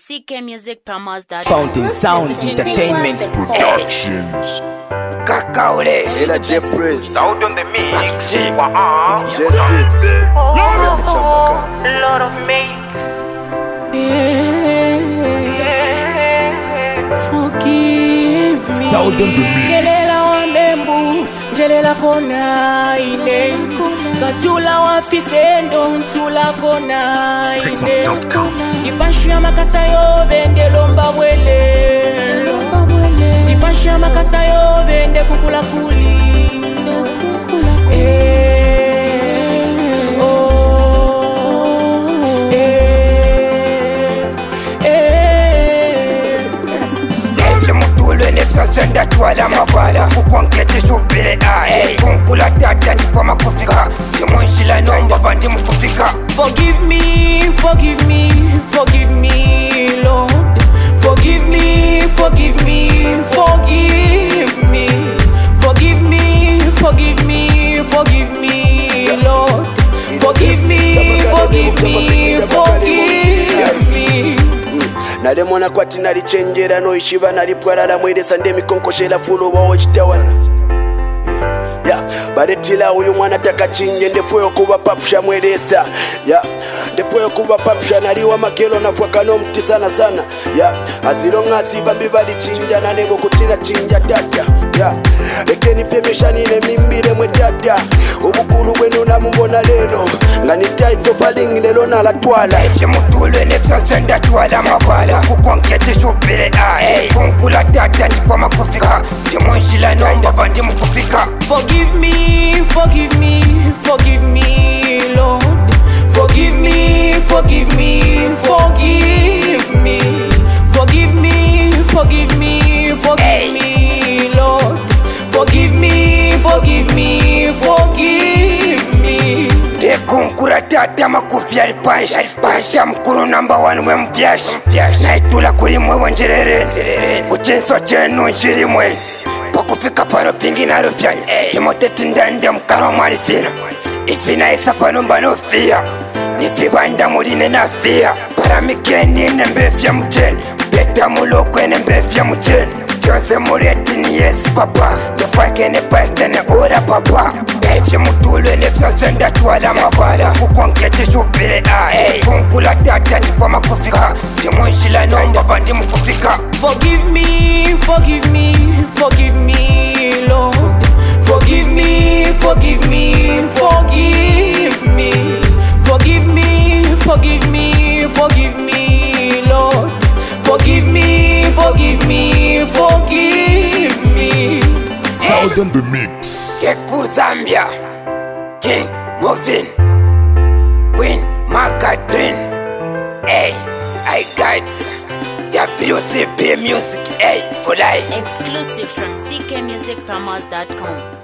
ckmusicpromos.com. Fountain Sounds Entertainment Productions. Kakaole, Ela J Press, Sound on the mix. G. it's J6. Lord of me. Forgive me. Sound on the mix. Kelela wa membu, jelela kona ine. Katula wa fisendo, ntula kona ine. Dipashia makasayo, bende lomba wele. Dipashia makasayo, bende kukula kuli. Senda twala mavala kukonkete shubire ae kunkula tata ndipo makufika Dimonshila nomba bandi mkufika. Forgive me, forgive me, forgive me, Lord. Forgive me, forgive me, forgive me. Forgive me, forgive me, forgive me, Lord. Forgive me, forgive me, forgive me. Nale mwana kwati nalichenjera no ishiba nalipwarala mwelesa ndemi konkoshela fulo wawo chitawala. Baretila uyu mwana takachinje ndefuyo kuba papusha mwelesa. Ndefuyo kuba papusha naliwa makelo na fwakano mti sana sana. Azilonga sibambi bali chinja na nebo kutina chinja tata. Lekeni femesha nile mimbire mwe tata. Ubukulu wenu na mbona lelo. Ngani taito falingi lelo na la twala. Efe mutulwe nefyo senda twala mavala kukonkete shubire ae kunkula tata ndipo makufika Dimonshila nomba bandi mkufika. Forgive me, forgive me, forgive me, Lord. Forgive me, forgive me, forgive me. Forgive me, forgive me, forgive me, Lord. Forgive me, forgive me, forgive me. Kunkura tata makufya pansha mkuru number 1 we mpyashi naitula kuli mwe wanjerere kuchenso chenu nchirimwe pakufika pano pingi na rufyanya timoteti ndande mkaro mwali fina ifina isa pano mbano fia nifibanda muline na fia paramikeni nembefya mcheni beta mulokwe mbefya mcheni Jose Mureti ni yes papa Nefakene paste ne ora papa Efye mutulwe nefyo senda twala mavala kukonkete shubire ae kunkula tata ndipo makufika Dimonshila nomba bandi mkufika. Forgive me, forgive me, forgive me, Lord. Forgive me, forgive me, forgive me. Forgive me, forgive me, forgive me, Lord. Forgive me, forgive me, forgive me. Sound on the mix. Keku Zambia King Movin Win Magadrin. Hey, I got WCP music, hey, for life. Exclusive from ckmusicpromos.com.